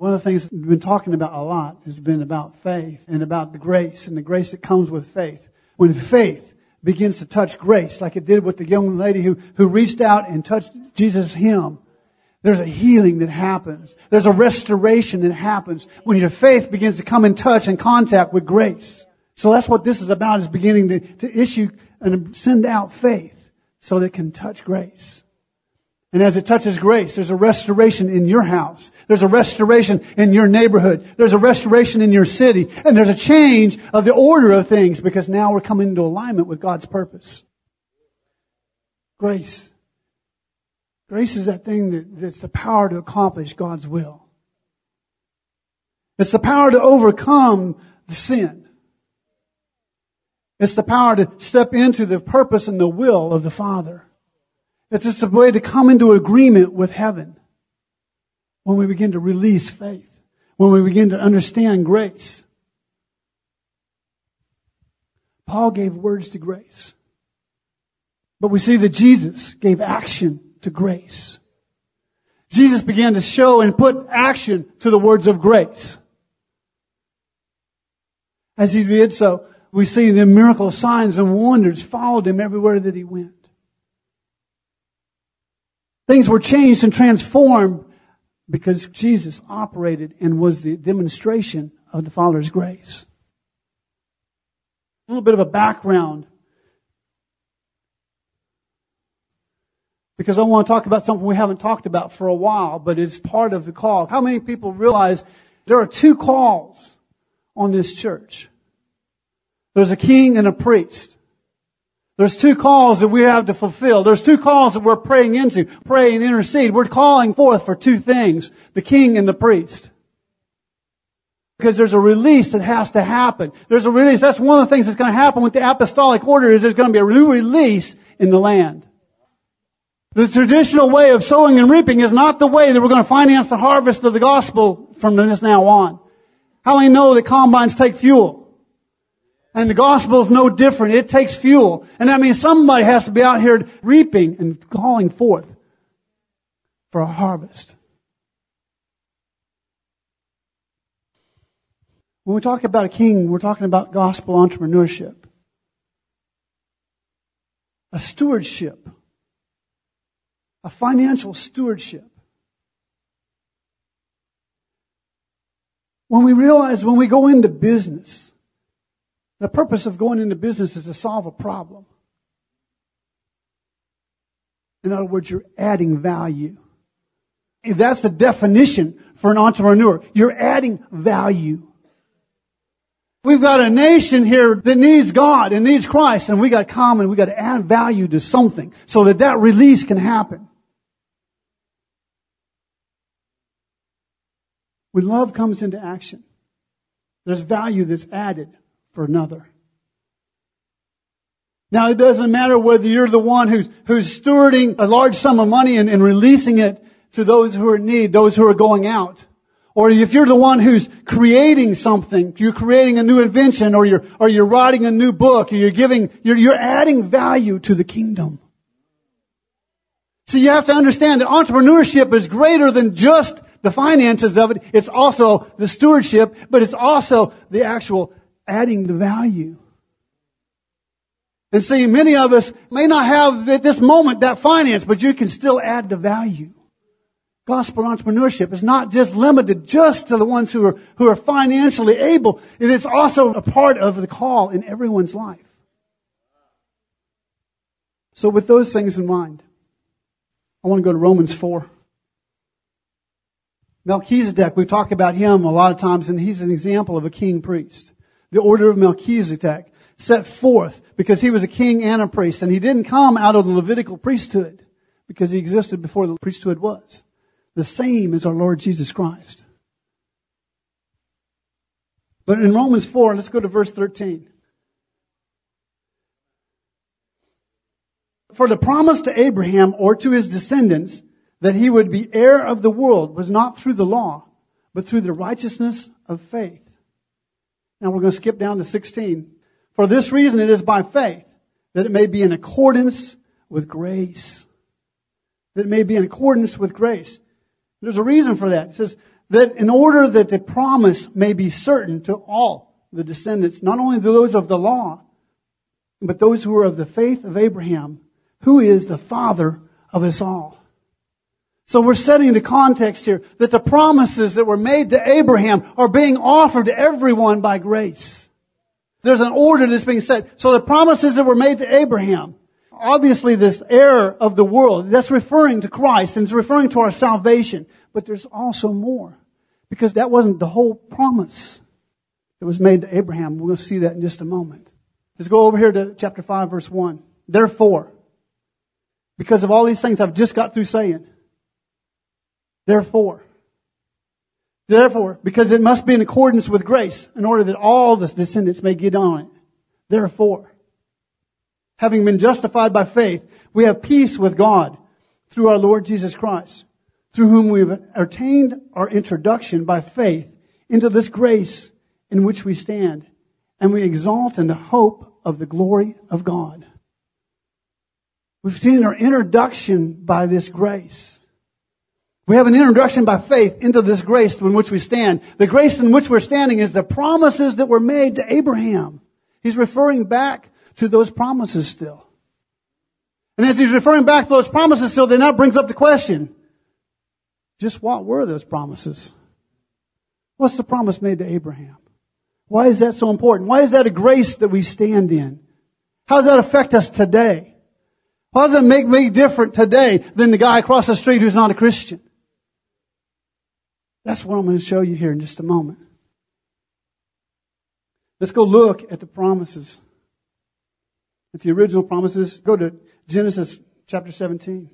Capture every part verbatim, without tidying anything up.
One of the things we've been talking about a lot has been about faith and about the grace and the grace that comes with faith. When faith begins to touch grace, like it did with the young lady who, who reached out and touched Jesus' hem, there's a healing that happens. There's a restoration that happens when your faith begins to come in touch and contact with grace. So that's what this is about, is beginning to, to issue and send out faith so that it can touch grace. And as it touches grace, there's a restoration in your house. There's a restoration in your neighborhood. There's a restoration in your city. And there's a change of the order of things because now we're coming into alignment with God's purpose. Grace. Grace is that thing that, that's the power to accomplish God's will. It's the power to overcome the sin. It's the power to step into the purpose and the will of the Father. It's just a way to come into agreement with heaven when we begin to release faith, when we begin to understand grace. Paul gave words to grace. But we see that Jesus gave action to grace. Jesus began to show and put action to the words of grace. As he did so, we see the miracle signs and wonders followed him everywhere that he went. Things were changed and transformed because Jesus operated and was the demonstration of the Father's grace. A little bit of a background, because I want to talk about something we haven't talked about for a while, but it's part of the call. How many people realize there are two calls on this church? There's a king and a priest. There's two calls that we have to fulfill. There's two calls that we're praying into. Pray and intercede. We're calling forth for two things. The king and the priest. Because there's a release that has to happen. There's a release. That's one of the things that's going to happen with the apostolic order, is there's going to be a new release in the land. The traditional way of sowing and reaping is not the way that we're going to finance the harvest of the gospel from this now on. How many know that combines take fuel? And the gospel is no different. It takes fuel. And that means somebody has to be out here reaping and calling forth for a harvest. When we talk about a king, we're talking about gospel entrepreneurship. A stewardship. A financial stewardship. When we realize when we go into business, the purpose of going into business is to solve a problem. In other words, you're adding value. And that's the definition for an entrepreneur. You're adding value. We've got a nation here that needs God and needs Christ, and we got common. We got to add value to something so that that release can happen. When love comes into action, there's value that's added for another. Now, it doesn't matter whether you're the one who's, who's stewarding a large sum of money and, and releasing it to those who are in need, those who are going out. Or if you're the one who's creating something, you're creating a new invention, or you're, or you're writing a new book, or you're giving, you're, you're adding value to the kingdom. So you have to understand that entrepreneurship is greater than just the finances of it. It's also the stewardship, but it's also the actual adding the value. And see, many of us may not have at this moment that finance, but you can still add the value. Gospel entrepreneurship is not just limited just to the ones who are, who are financially able. It is also a part of the call in everyone's life. So with those things in mind, I want to go to Romans four. Melchizedek, we talk about him a lot of times, and he's an example of a king priest. The order of Melchizedek set forth because he was a king and a priest, and he didn't come out of the Levitical priesthood because he existed before the priesthood was. The same as our Lord Jesus Christ. But in Romans four, let's go to verse thirteen. For the promise to Abraham or to his descendants that he would be heir of the world was not through the law, but through the righteousness of faith. Now we're going to skip down to sixteen. For this reason it is by faith, that it may be in accordance with grace. That it may be in accordance with grace. There's a reason for that. It says, that in order that the promise may be certain to all the descendants, not only those of the law, but those who are of the faith of Abraham, who is the father of us all. So we're setting the context here that the promises that were made to Abraham are being offered to everyone by grace. There's an order that's being set. So the promises that were made to Abraham, obviously this heir of the world, that's referring to Christ and it's referring to our salvation. But there's also more, because that wasn't the whole promise that was made to Abraham. We'll see that in just a moment. Let's go over here to chapter five, verse one. Therefore, because of all these things I've just got through saying, therefore, therefore, because it must be in accordance with grace in order that all the descendants may get on it. Therefore, having been justified by faith, we have peace with God through our Lord Jesus Christ, through whom we have attained our introduction by faith into this grace in which we stand, and we exalt in the hope of the glory of God. We've seen our introduction by this grace. We have an introduction by faith into this grace in which we stand. The grace in which we're standing is the promises that were made to Abraham. He's referring back to those promises still. And as he's referring back to those promises still, then that brings up the question, just what were those promises? What's the promise made to Abraham? Why is that so important? Why is that a grace that we stand in? How does that affect us today? How does it make me different today than the guy across the street who's not a Christian? That's what I'm going to show you here in just a moment. Let's go look at the promises. At the original promises. Go to Genesis chapter seventeen.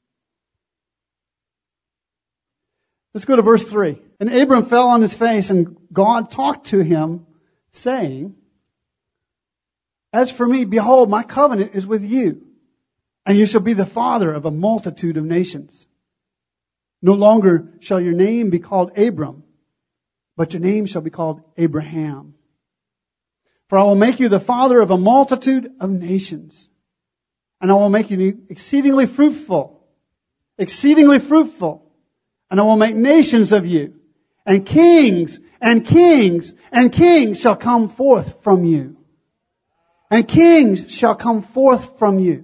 Let's go to verse three. And Abram fell on his face, and God talked to him, saying, as for me, behold, my covenant is with you, and you shall be the father of a multitude of nations. No longer shall your name be called Abram, but your name shall be called Abraham. For I will make you the father of a multitude of nations, and I will make you exceedingly fruitful, exceedingly fruitful, and I will make nations of you, and kings and kings and kings shall come forth from you. And kings shall come forth from you.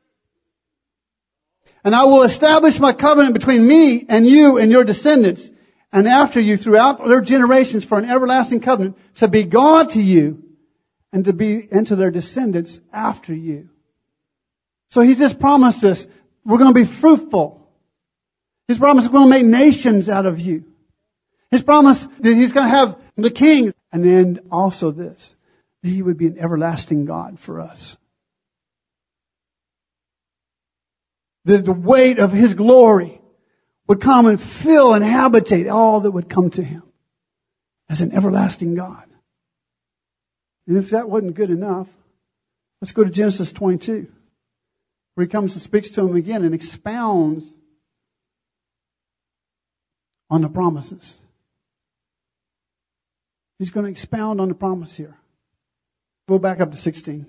And I will establish my covenant between me and you and your descendants, and after you throughout their generations for an everlasting covenant, to be God to you and to be and to their descendants after you. So He's just promised us we're going to be fruitful. He's promised we're going to make nations out of you. He's promised that He's going to have the king. And then also this, that He would be an everlasting God for us. That the weight of His glory would come and fill and habitate all that would come to Him as an everlasting God. And if that wasn't good enough, let's go to Genesis twenty-two, where He comes and speaks to him again and expounds on the promises. He's going to expound on the promise here. Go back up to sixteen.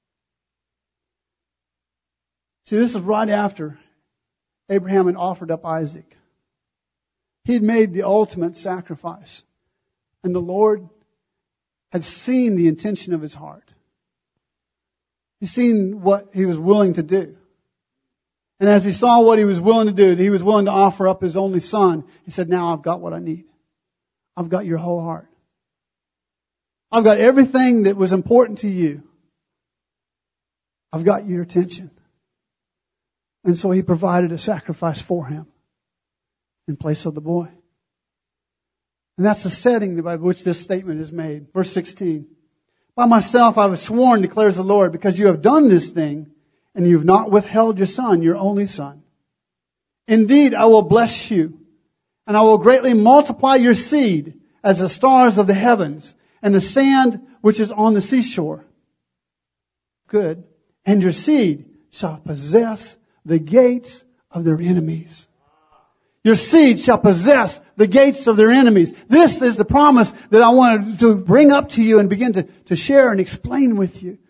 See, this is right after Abraham had offered up Isaac. He had made the ultimate sacrifice. And the Lord had seen the intention of his heart. He's seen what he was willing to do. And as he saw what he was willing to do, that he was willing to offer up his only son, he said, now I've got what I need. I've got your whole heart. I've got everything that was important to you. I've got your attention. And so he provided a sacrifice for him in place of the boy. And that's the setting by which this statement is made. Verse sixteen. By myself I have sworn, declares the Lord, because you have done this thing, and you have not withheld your son, your only son. Indeed, I will bless you, and I will greatly multiply your seed as the stars of the heavens, and the sand which is on the seashore. Good. And your seed shall possess the gates of their enemies. Your seed shall possess the gates of their enemies. This is the promise that I wanted to bring up to you and begin to, to share and explain with you.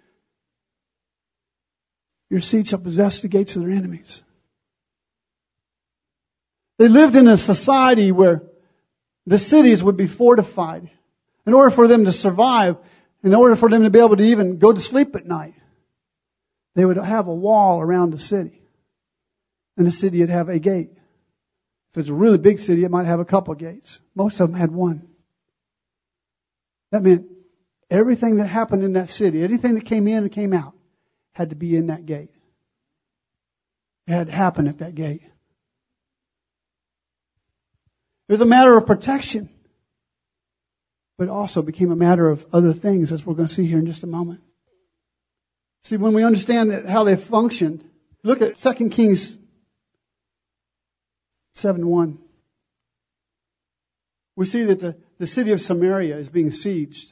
Your seed shall possess the gates of their enemies. They lived in a society where The cities would be fortified. In order for them to survive, in order for them to be able to even go to sleep at night, they would have a wall around the city. And the city would have a gate. If it's a really big city, it might have a couple of gates. Most of them had one. That meant everything that happened in that city, anything that came in and came out, had to be in that gate. It had to happen at that gate. It was a matter of protection, but it also became a matter of other things, as we're going to see here in just a moment. See, when we understand that how they functioned, look at Second Kings seven one. We see that the, the city of Samaria is being sieged.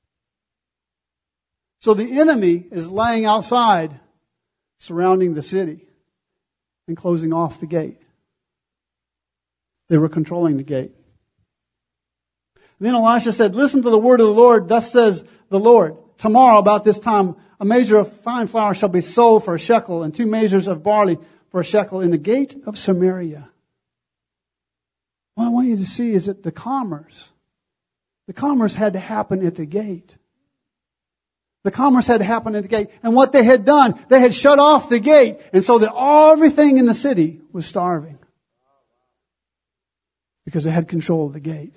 So the enemy is laying outside, surrounding the city and closing off the gate. They were controlling the gate. And then Elisha said, listen to the word of the Lord. Thus says the Lord, tomorrow about this time, a measure of fine flour shall be sold for a shekel, and two measures of barley for a shekel in the gate of Samaria. What I want you to see is that the commerce, the commerce had to happen at the gate. The commerce had to happen at the gate. And what they had done, they had shut off the gate, and so that everything in the city was starving. Because they had control of the gate.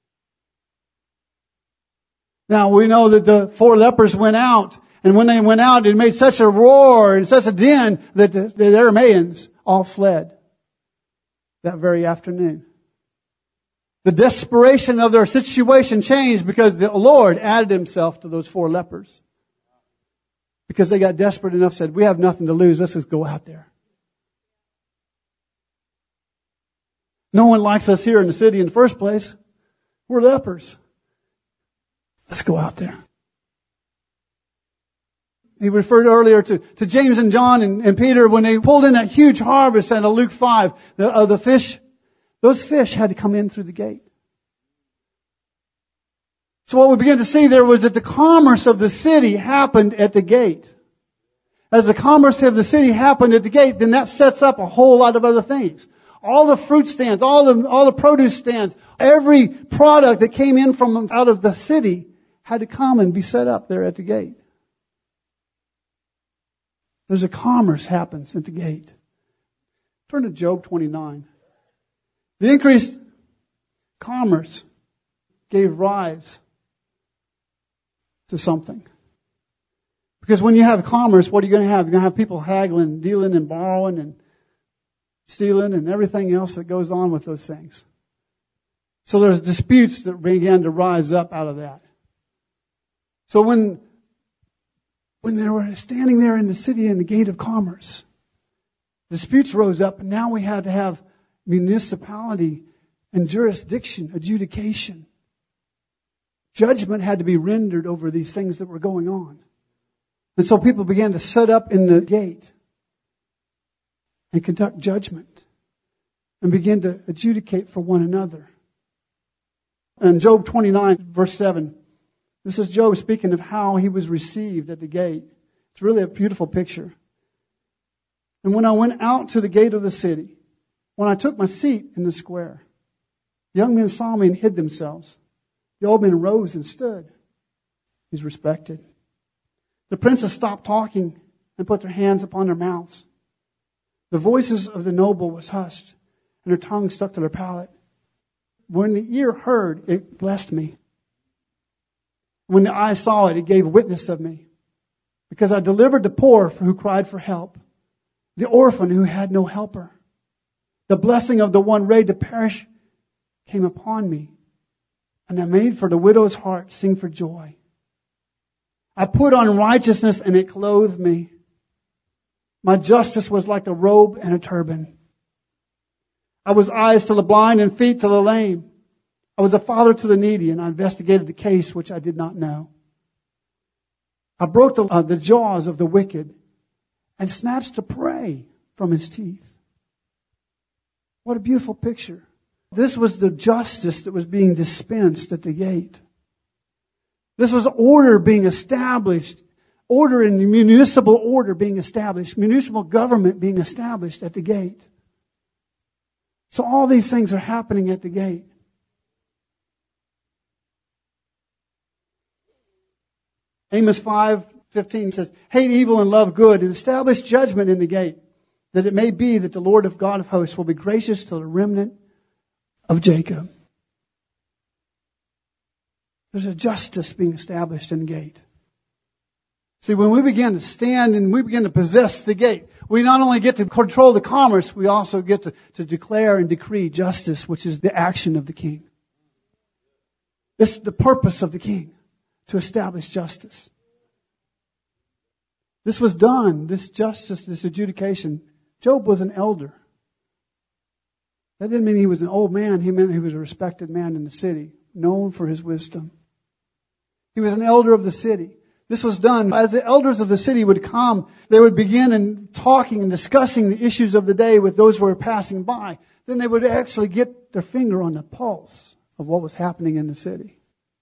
Now we know that the four lepers went out, and when they went out, it made such a roar and such a din that the, the Arameans all fled that very afternoon. The desperation of their situation changed because the Lord added Himself to those four lepers. Because they got desperate enough, said, we have nothing to lose, let's just go out there. No one likes us here in the city in the first place. We're lepers. Let's go out there. He referred earlier to, to James and John and, and Peter when they pulled in that huge harvest out of Luke five, the, of the fish. Those fish had to come in through the gate. So what we begin to see there was that the commerce of the city happened at the gate. As the commerce of the city happened at the gate, then that sets up a whole lot of other things. All the fruit stands, all the, all the produce stands, every product that came in from out of the city had to come and be set up there at the gate. There's a commerce happens at the gate. Turn to Job twenty-nine. The increased commerce gave rise to something. Because when you have commerce, what are you going to have? You're going to have people haggling, dealing and borrowing and stealing and everything else that goes on with those things. So there's disputes that began to rise up out of that. So when, when they were standing there in the city in the gate of commerce, disputes rose up, and now we had to have municipality and jurisdiction, adjudication. Judgment had to be rendered over these things that were going on. And so people began to set up in the gate and conduct judgment and begin to adjudicate for one another. In Job twenty-nine, verse seven, this is Job speaking of how he was received at the gate. It's really a beautiful picture. And when I went out to the gate of the city, when I took my seat in the square, the young men saw me and hid themselves. The old men rose and stood. He's respected. The princes stopped talking and put their hands upon their mouths. The voices of the noble was hushed, and their tongue stuck to their palate. When the ear heard, it blessed me. When the eye saw it, it gave witness of me. Because I delivered the poor who cried for help, the orphan who had no helper. The blessing of the one ready to perish came upon me, and I made for the widow's heart sing for joy. I put on righteousness, and it clothed me. My justice was like a robe and a turban. I was eyes to the blind and feet to the lame. I was a father to the needy, and I investigated the case which I did not know. I broke the, uh, the jaws of the wicked and snatched the prey from his teeth. What a beautiful picture. This was the justice that was being dispensed at the gate. This was order being established. Order and municipal order being established. Municipal government being established at the gate. So all these things are happening at the gate. Amos five fifteen says, hate evil and love good, and establish judgment in the gate, that it may be that the Lord of God of hosts will be gracious to the remnant of Jacob. There's a justice being established in the gate. See, when we begin to stand and we begin to possess the gate, we not only get to control the commerce, we also get to, to declare and decree justice, which is the action of the king. It's the purpose of the king, to establish justice. This was done, this justice, this adjudication. Job was an elder. That didn't mean he was an old man. He meant he was a respected man in the city, known for his wisdom. He was an elder of the city. This was done as the elders of the city would come. They would begin in talking and discussing the issues of the day with those who were passing by. Then they would actually get their finger on the pulse of what was happening in the city.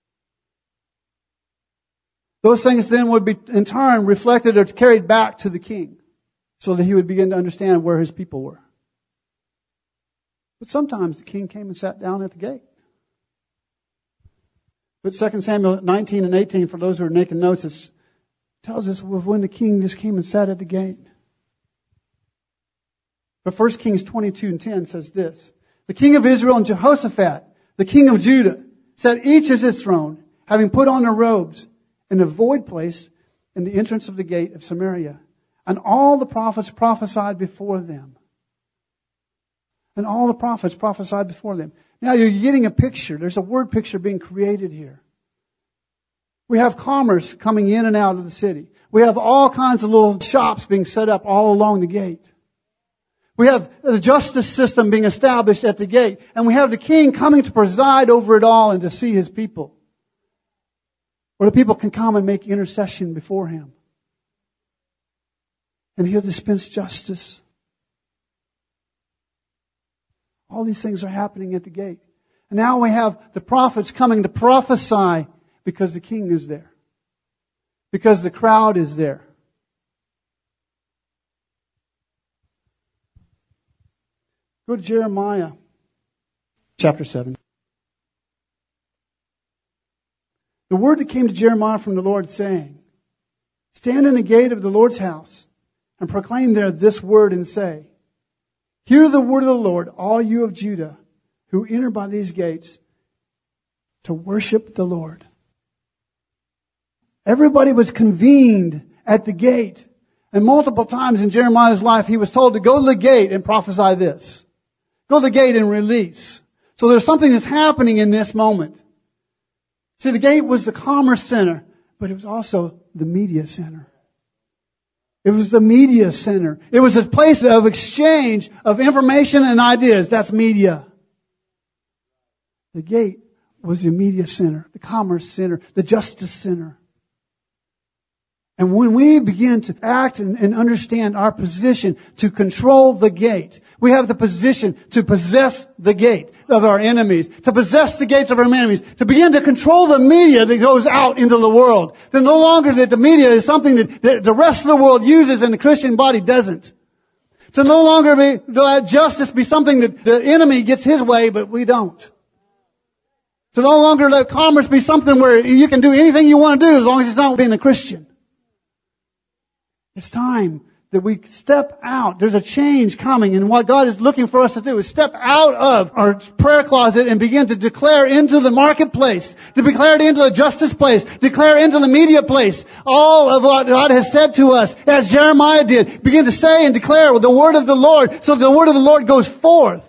Those things then would be in turn reflected or carried back to the king, so that he would begin to understand where his people were. But sometimes the king came and sat down at the gate. But Second Samuel nineteen and eighteen, for those who are making notes, it tells us when the king just came and sat at the gate. But First Kings twenty-two and ten says this: the king of Israel and Jehoshaphat, the king of Judah, sat each at his throne, having put on their robes, in a void place in the entrance of the gate of Samaria. And all the prophets prophesied before them. And all the prophets prophesied before them. Now you're getting a picture. There's a word picture being created here. We have commerce coming in and out of the city. We have all kinds of little shops being set up all along the gate. We have the justice system being established at the gate. And we have the king coming to preside over it all and to see his people. Where the people can come and make intercession before him. And he'll dispense justice. All these things are happening at the gate. And now we have the prophets coming to prophesy because the king is there. Because the crowd is there. Go to Jeremiah chapter seven. The word that came to Jeremiah from the Lord saying, stand in the gate of the Lord's house and proclaim there this word and say, hear the word of the Lord, all you of Judah who enter by these gates to worship the Lord. Everybody was convened at the gate. And multiple times in Jeremiah's life, he was told to go to the gate and prophesy this. Go to the gate and release. So there's something that's happening in this moment. See, the gate was the commerce center, but it was also the media center. It was the media center. It was a place of exchange of information and ideas. That's media. The gate was the media center, the commerce center, the justice center. And when we begin to act and, and understand our position to control the gate, we have the position to possess the gate of our enemies, to possess the gates of our enemies, to begin to control the media that goes out into the world. Then no longer that the media is something that, that the rest of the world uses and the Christian body doesn't. To no longer be, to let justice be something that the enemy gets his way, but we don't. To no longer let commerce be something where you can do anything you want to do as long as it's not being a Christian. It's time that we step out. There's a change coming, and what God is looking for us to do is step out of our prayer closet and begin to declare into the marketplace, to declare into the justice place, declare into the media place all of what God has said to us, as Jeremiah did. Begin to say and declare the word of the Lord, so the word of the Lord goes forth.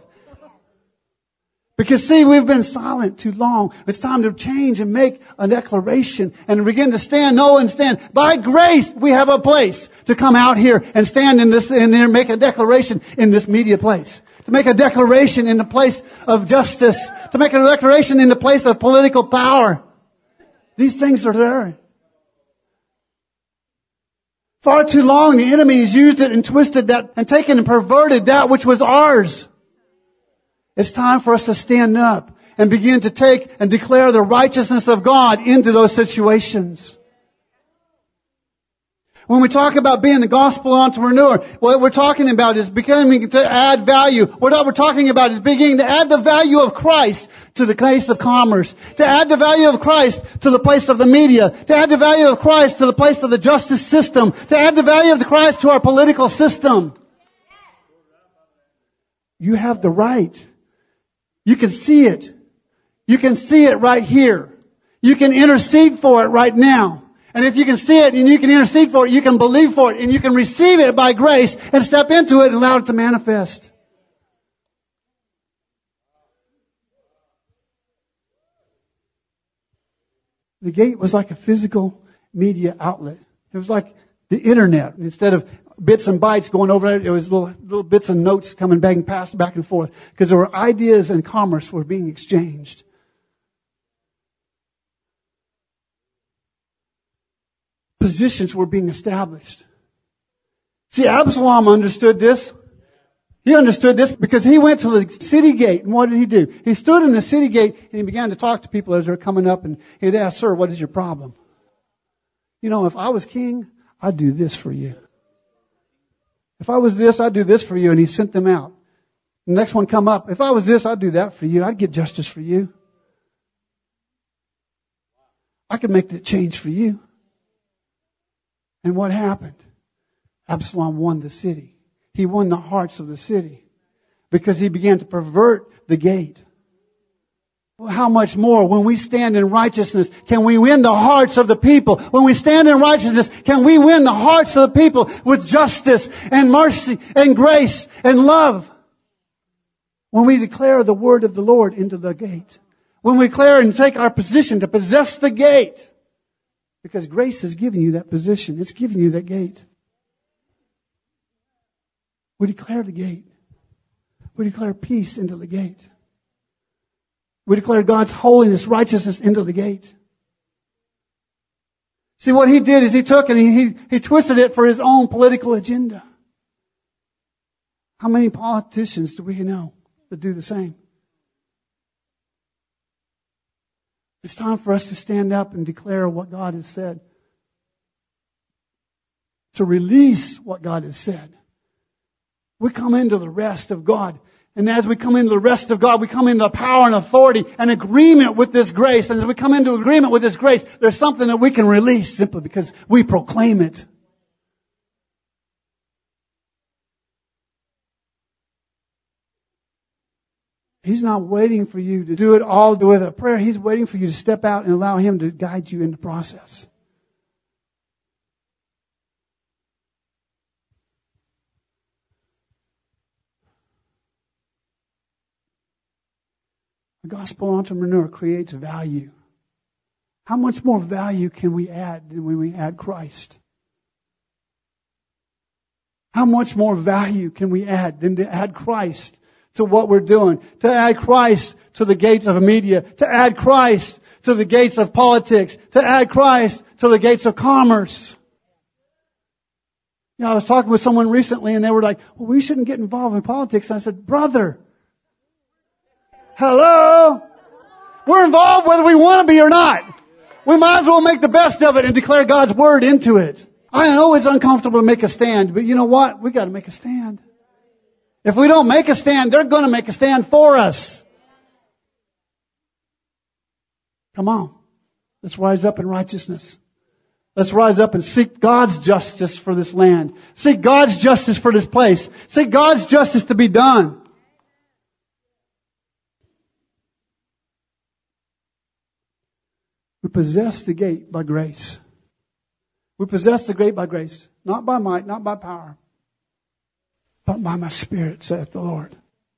Because see, we've been silent too long. It's time to change and make a declaration and begin to stand, know and stand. By grace, we have a place to come out here and stand in this, and there make a declaration in this media place. To make a declaration in the place of justice. To make a declaration in the place of political power. These things are there. Far too long, the enemy has used it and twisted that and taken and perverted that which was ours. It's time for us to stand up and begin to take and declare the righteousness of God into those situations. When we talk about being the gospel entrepreneur, what we're talking about is beginning to add value. What we're talking about is beginning to add the value of Christ to the place of commerce, to add the value of Christ to the place of the media, to add the value of Christ to the place of the justice system, to add the value of the Christ to our political system. You have the right. You can see it. You can see it right here. You can intercede for it right now. And if you can see it and you can intercede for it, you can believe for it and you can receive it by grace and step into it and allow it to manifest. The gate was like a physical media outlet. It was like the internet. Instead of bits and bytes going over it, it was little, little bits and notes coming back and passed back and forth. Because there were ideas and commerce were being exchanged. Positions were being established. See, Absalom understood this. He understood this because he went to the city gate. And what did he do? He stood in the city gate and he began to talk to people as they were coming up. And he'd ask, "Sir, what is your problem? You know, if I was king, I'd do this for you. If I was this, I'd do this for you." And he sent them out. The next one come up. "If I was this, I'd do that for you. I'd get justice for you. I could make that change for you." And what happened? Absalom won the city. He won the hearts of the city because he began to pervert the gate. Well, how much more when we stand in righteousness can we win the hearts of the people? When we stand in righteousness, can we win the hearts of the people with justice and mercy and grace and love? When we declare the word of the Lord into the gate. When we declare and take our position to possess the gate. Because grace has given you that position. It's given you that gate. We declare the gate. We declare peace into the gate. We declare God's holiness, righteousness into the gate. See, what he did is he took and he, he, he twisted it for his own political agenda. How many politicians do we know that do the same? It's time for us to stand up and declare what God has said. To release what God has said. We come into the rest of God. And as we come into the rest of God, we come into power and authority and agreement with this grace. And as we come into agreement with this grace, there's something that we can release simply because we proclaim it. He's not waiting for you to do it all with a prayer. He's waiting for you to step out and allow Him to guide you in the process. A gospel entrepreneur creates value. How much more value can we add than when we add Christ? How much more value can we add than to add Christ to what we're doing? To add Christ to the gates of media. To add Christ to the gates of politics. To add Christ to the gates of commerce. You know, I was talking with someone recently and they were like, well, we shouldn't get involved in politics. And I said, brother, hello? We're involved whether we want to be or not. We might as well make the best of it and declare God's word into it. I know it's uncomfortable to make a stand, but you know what? We got to make a stand. If we don't make a stand, they're going to make a stand for us. Come on. Let's rise up in righteousness. Let's rise up and seek God's justice for this land. Seek God's justice for this place. Seek God's justice to be done. We possess the gate by grace. We possess the gate by grace. Not by might, not by power. But by my Spirit, saith the Lord.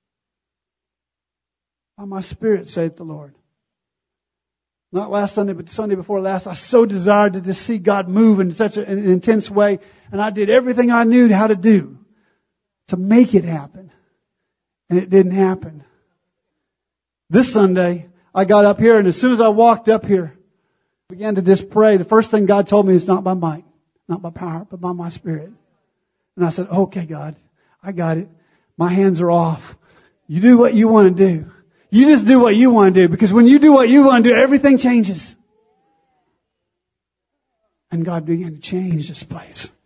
By my Spirit, saith the Lord. Not last Sunday, but the Sunday before last, I so desired to just see God move in such an intense way. And I did everything I knew how to do to make it happen. And it didn't happen. This Sunday, I got up here, and as soon as I walked up here, I began to just pray. The first thing God told me is not by might, not by power, but by my Spirit. And I said, okay, God. I got it. My hands are off. You do what you want to do. You just do what you want to do. Because when you do what you want to do, everything changes. And God began to change this place.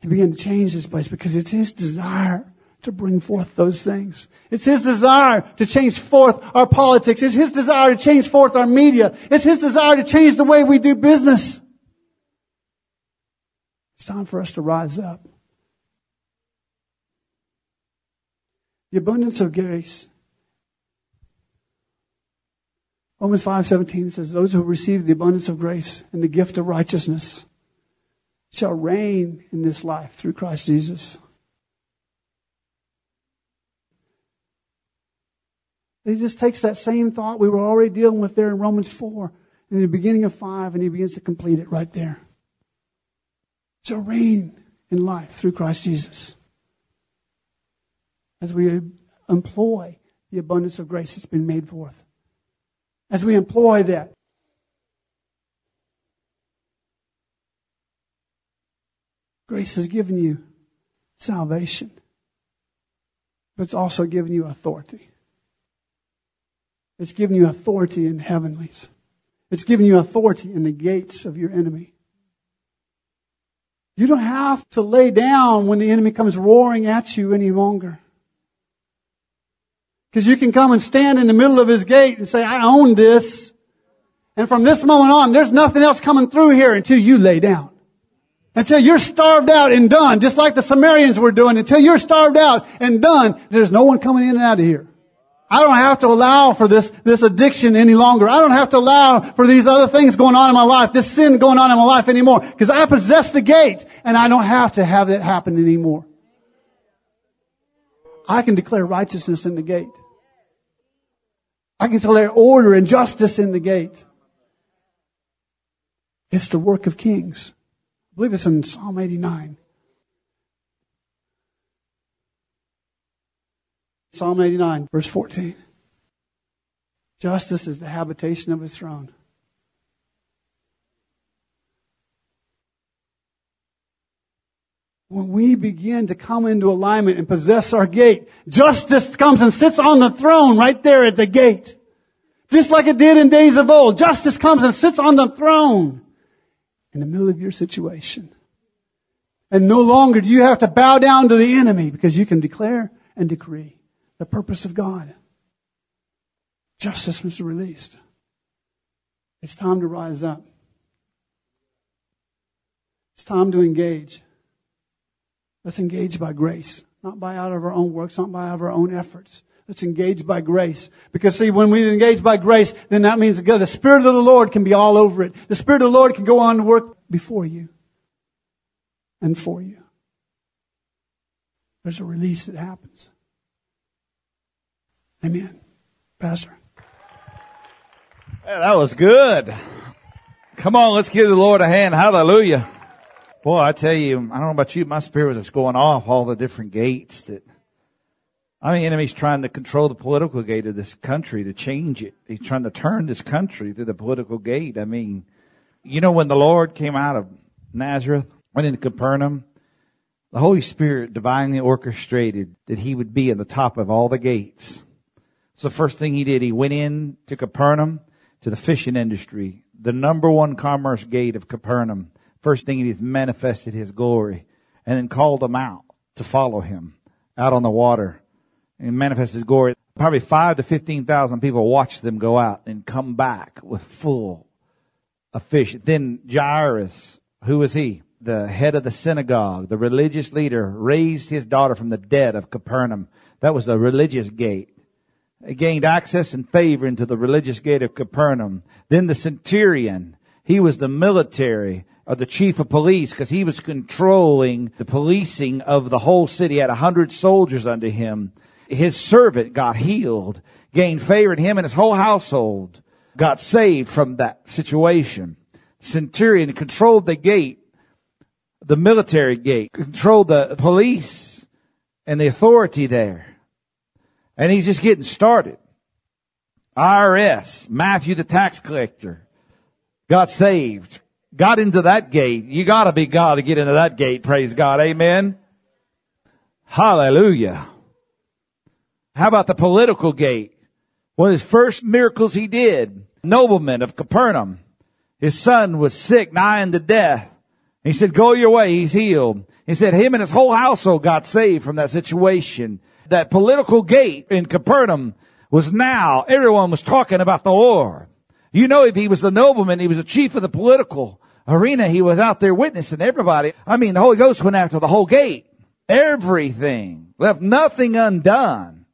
to begin to change this place, because it's His desire to bring forth those things. It's His desire to change forth our politics. It's His desire to change forth our media. It's His desire to change the way we do business. It's time for us to rise up. The abundance of grace. Romans five seventeen says, those who receive the abundance of grace and the gift of righteousness shall reign in this life through Christ Jesus. He just takes that same thought we were already dealing with there in Romans four, in the beginning of five, and he begins to complete it right there. Shall reign in life through Christ Jesus. As we employ the abundance of grace that's been made forth. As we employ that. Grace has given you salvation. But it's also given you authority. It's given you authority in heavenlies. It's given you authority in the gates of your enemy. You don't have to lay down when the enemy comes roaring at you any longer. Because you can come and stand in the middle of his gate and say, I own this. And from this moment on, there's nothing else coming through here until you lay down. Until you're starved out and done, just like the Samaritans were doing. Until you're starved out and done, there's no one coming in and out of here. I don't have to allow for this, this addiction any longer. I don't have to allow for these other things going on in my life, this sin going on in my life anymore. Because I possess the gate and I don't have to have that happen anymore. I can declare righteousness in the gate. I can declare order and justice in the gate. It's the work of kings. I believe it's in Psalm eighty-nine. Psalm eighty-nine, verse fourteen. Justice is the habitation of His throne. When we begin to come into alignment and possess our gate, justice comes and sits on the throne right there at the gate. Just like it did in days of old. Justice comes and sits on the throne in the middle of your situation. And no longer do you have to bow down to the enemy, because you can declare and decree the purpose of God. Justice was released. It's time to rise up. It's time to engage. Let's engage by grace, not by out of our own works, not by out of our own efforts. Let's engage by grace. Because see, when we engage by grace, then that means that the Spirit of the Lord can be all over it. The Spirit of the Lord can go on to work before you and for you. There's a release that happens. Amen. Pastor. Hey, that was good. Come on, let's give the Lord a hand. Hallelujah. Boy, I tell you, I don't know about you, my spirit was just going off all the different gates that, I mean, the enemy's trying to control the political gate of this country, to change it. He's trying to turn this country through the political gate. I mean, you know, when the Lord came out of Nazareth, went into Capernaum, the Holy Spirit divinely orchestrated that He would be in the top of all the gates. So the first thing He did, He went in to Capernaum, to the fishing industry, the number one commerce gate of Capernaum. First thing He did is manifested His glory, and then called them out to follow Him out on the water and manifest His glory. Probably five to fifteen thousand people watched them go out and come back with full of fish. Then Jairus, who was he? The head of the synagogue, the religious leader, raised his daughter from the dead of Capernaum. That was the religious gate. He gained access and favor into the religious gate of Capernaum. Then the centurion, he was the military, or the chief of police, because he was controlling the policing of the whole city. He had a hundred soldiers under him. His servant got healed, gained favor, and him and his whole household got saved from that situation. Centurion controlled the gate, the military gate, controlled the police and the authority there. And he's just getting started. I R S, Matthew the tax collector, got saved. Got into that gate. You gotta be God to get into that gate. Praise God. Amen. Hallelujah. How about the political gate? One of his first miracles he did, nobleman of Capernaum. His son was sick, nigh unto death. He said, go your way. He's healed. He said him and his whole household got saved from that situation. That political gate in Capernaum was now, everyone was talking about the Lord. You know, if he was the nobleman, he was the chief of the political arena, he was out there witnessing everybody. I mean, the Holy Ghost went after the whole gate. Everything. Left nothing undone.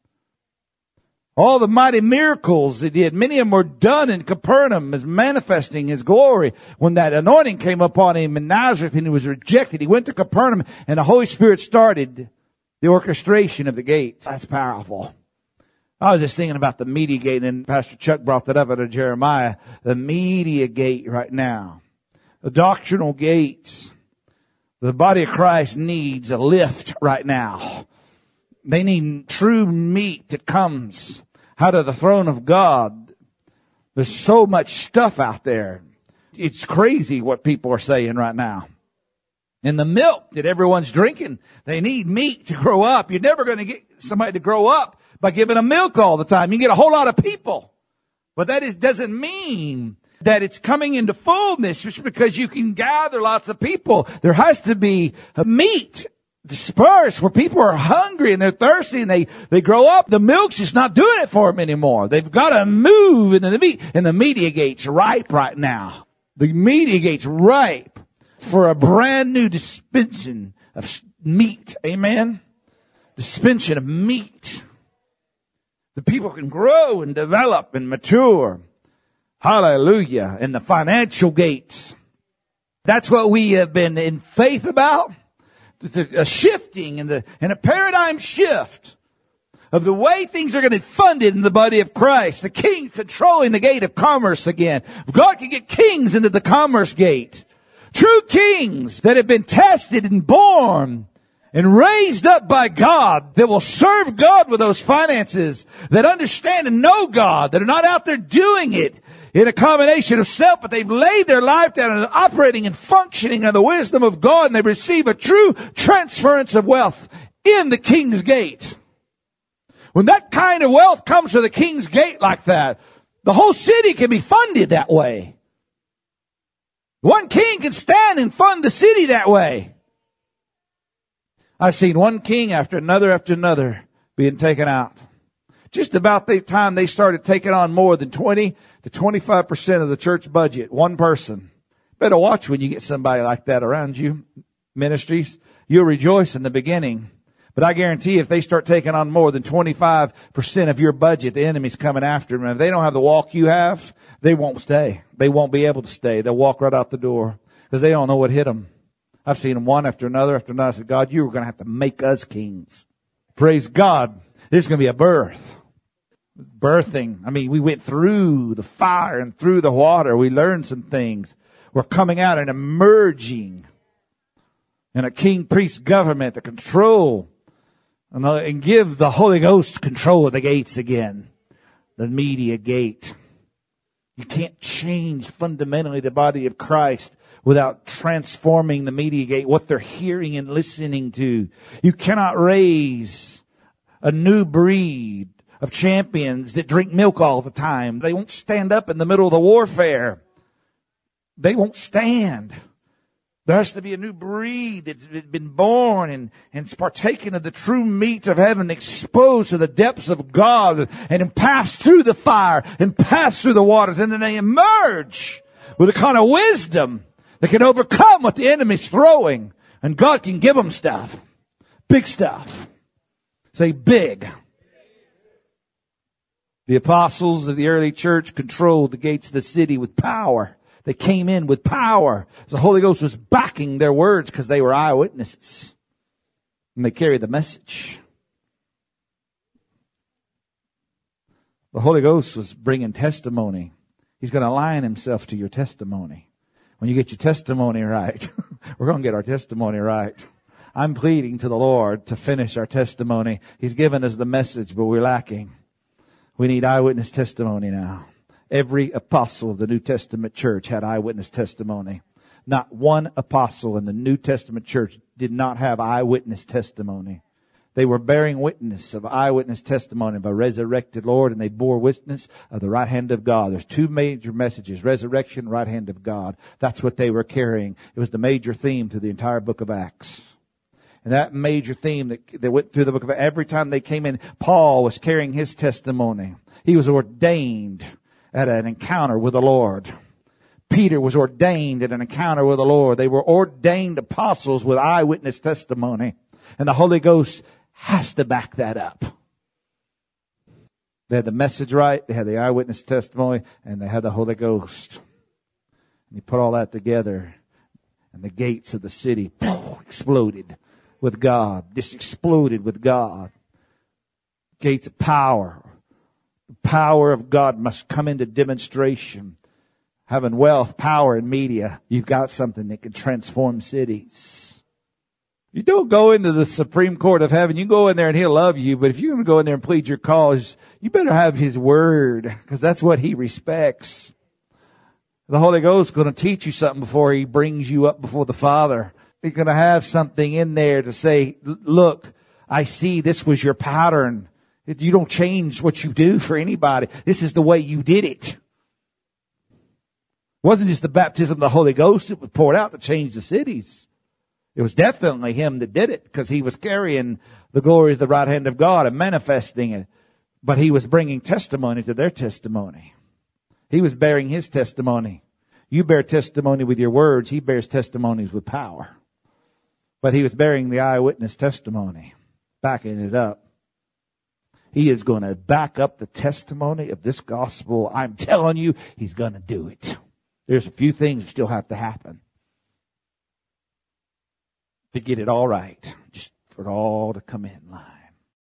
All the mighty miracles he did, many of them were done in Capernaum as manifesting his glory. When that anointing came upon him in Nazareth and he was rejected, he went to Capernaum and the Holy Spirit started the orchestration of the gates. That's powerful. I was just thinking about the media gate, and Pastor Chuck brought that up out of Jeremiah. The media gate right now. The doctrinal gates. The body of Christ needs a lift right now. They need true meat that comes out of the throne of God. There's so much stuff out there. It's crazy what people are saying right now. And the milk that everyone's drinking, they need meat to grow up. You're never going to get somebody to grow up by giving them milk all the time. You get a whole lot of people. But that is, doesn't mean that it's coming into fullness just because you can gather lots of people. There has to be a meat dispersed where people are hungry and they're thirsty and they, they grow up. The milk's just not doing it for them anymore. They've got to move into the meat. And the media gate's ripe right now. The media gate's ripe for a brand new dispensation of meat. Amen? Dispensation of meat. The people can grow and develop and mature. Hallelujah. And the financial gates. That's what we have been in faith about. A shifting and the and a paradigm shift of the way things are going to be funded in the body of Christ. The king controlling the gate of commerce again. God can get kings into the commerce gate. True kings that have been tested and born and raised up by God, that will serve God with those finances, that understand and know God, that are not out there doing it in a combination of self, but they've laid their life down and are operating and functioning in the wisdom of God, and they receive a true transference of wealth in the king's gate. When that kind of wealth comes to the king's gate like that, the whole city can be funded that way. One king can stand and fund the city that way. I've seen one king after another after another being taken out. Just about the time they started taking on more than twenty to twenty-five percent of the church budget, one person. Better watch when you get somebody like that around you, ministries. You'll rejoice in the beginning. But I guarantee if they start taking on more than twenty-five percent of your budget, the enemy's coming after them. And if they don't have the walk you have, they won't stay. They won't be able to stay. They'll walk right out the door because they don't know what hit them. I've seen them one after another after another. I said, God, you were going to have to make us kings. Praise God. There's going to be a birth. Birthing. I mean, we went through the fire and through the water. We learned some things. We're coming out and emerging in a king-priest government to control and, uh, and give the Holy Ghost control of the gates again. The media gate. You can't change fundamentally the body of Christ without transforming the media gate, what they're hearing and listening to. You cannot raise a new breed of champions that drink milk all the time. They won't stand up in the middle of the warfare. They won't stand. There has to be a new breed that's been born and, and partaken of the true meat of heaven, exposed to the depths of God, and pass through the fire and pass through the waters. And then they emerge with a kind of wisdom that can overcome what the enemy's throwing. And God can give them stuff. Big stuff. Say big. The apostles of the early church controlled the gates of the city with power. They came in with power. The Holy Ghost was backing their words because they were eyewitnesses. And they carried the message. The Holy Ghost was bringing testimony. He's going to align himself to your testimony. When you get your testimony right, we're going to get our testimony right. I'm pleading to the Lord to finish our testimony. He's given us the message, but we're lacking. We need eyewitness testimony now. Every apostle of the New Testament church had eyewitness testimony. Not one apostle in the New Testament church did not have eyewitness testimony. They were bearing witness of eyewitness testimony of a resurrected Lord, and they bore witness of the right hand of God. There's two major messages, resurrection, right hand of God. That's what they were carrying. It was the major theme through the entire book of Acts. And that major theme that, that went through the book of Acts, every time they came in, Paul was carrying his testimony. He was ordained at an encounter with the Lord. Peter was ordained at an encounter with the Lord. They were ordained apostles with eyewitness testimony. And the Holy Ghost has to back that up. They had the message right, they had the eyewitness testimony, and they had the Holy Ghost. And you put all that together, and the gates of the city poof, exploded with God. Just exploded with God. Gates of power. The power of God must come into demonstration. Having wealth, power, and media, you've got something that can transform cities. You don't go into the Supreme Court of Heaven. You go in there and He'll love you. But if you're going to go in there and plead your cause, you better have His Word, because that's what He respects. The Holy Ghost is going to teach you something before He brings you up before the Father. He's going to have something in there to say, look, I see this was your pattern. You don't change what you do for anybody. This is the way you did it. It wasn't just the baptism of the Holy Ghost that was poured out to change the cities. It was definitely Him that did it, because He was carrying the glory of the right hand of God and manifesting it. But He was bringing testimony to their testimony. He was bearing His testimony. You bear testimony with your words. He bears testimonies with power. But He was bearing the eyewitness testimony, backing it up. He is going to back up the testimony of this gospel. I'm telling you, He's going to do it. There's a few things that still have to happen to get it all right, just for it all to come in line.